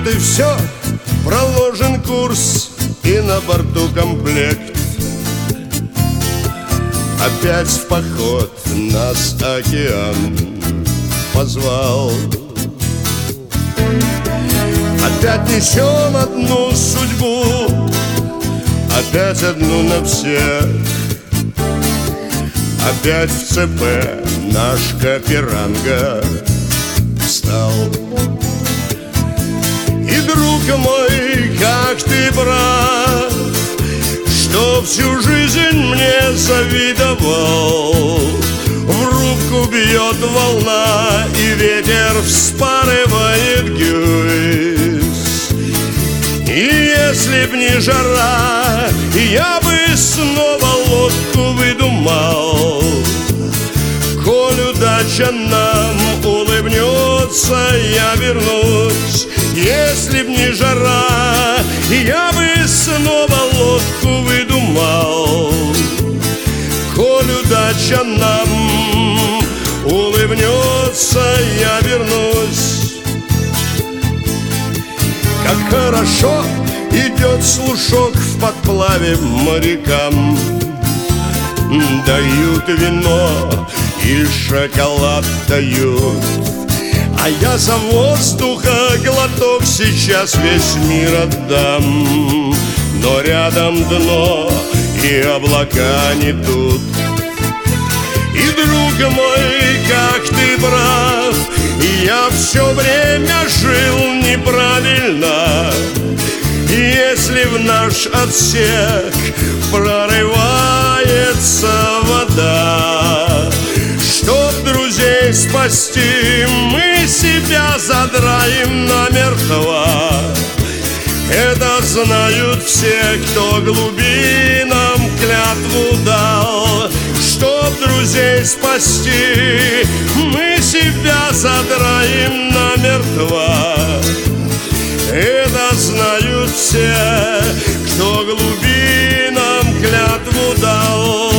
Вот и все, проложен курс, и на борту комплект. Опять в поход нас океан позвал. Опять несем одну судьбу, опять одну на всех. Опять в ЦП наш Каперанга встал. И, друг мой, как ты прав, что всю жизнь мне завидовал. В рубку бьет волна, и ветер вспарывает гюйс. И если б не жара, я бы снова лодку выдумал. Коль удача нам улыбнется, я вернусь. Если б не жара, я бы снова лодку выдумал. Коль удача нам улыбнется, я вернусь. Как хорошо идет слушок в подплаве морякам. Дают вино и шоколад дают, а я за воздуха глоток сейчас весь мир отдам. Но рядом дно и облака не тут. И, друг мой, как ты прав, я все время жил неправильно. Если в наш отсек прорывается вода, чтоб друзей спасти, мы себя задраем намертво. Это знают все, кто глубинам клятву дал. Чтоб друзей спасти, мы себя задраем намертво. Это знают все, кто глубинам клятву дал.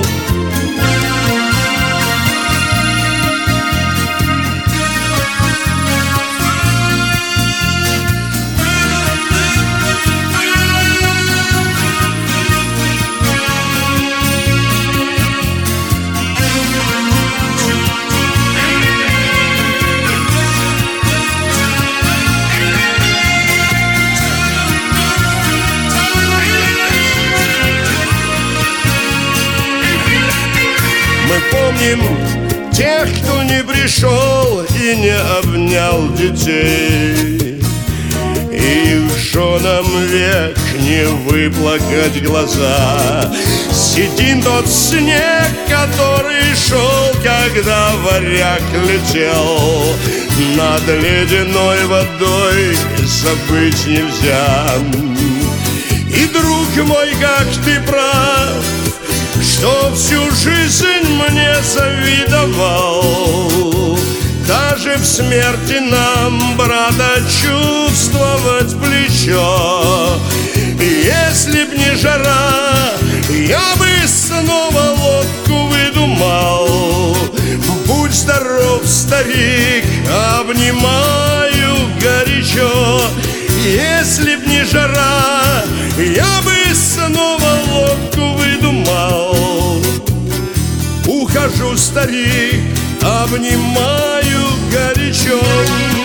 Мы помним тех, кто не пришел и не обнял детей. И что нам век не выплакать глаза. Сидим тот снег, который шел, когда варяг летел. Над ледяной водой забыть нельзя. И, друг мой, как ты прав, что всю жизнь мне завидовал. Даже в смерти нам, брата, чувствовать плечо. Если б не жара, я бы снова лодку выдумал. Будь здоров, старик, обнимаю горячо. Если б не жара, я бы снова лодку выдумал. Ухожу, старик, обнимаю горячо.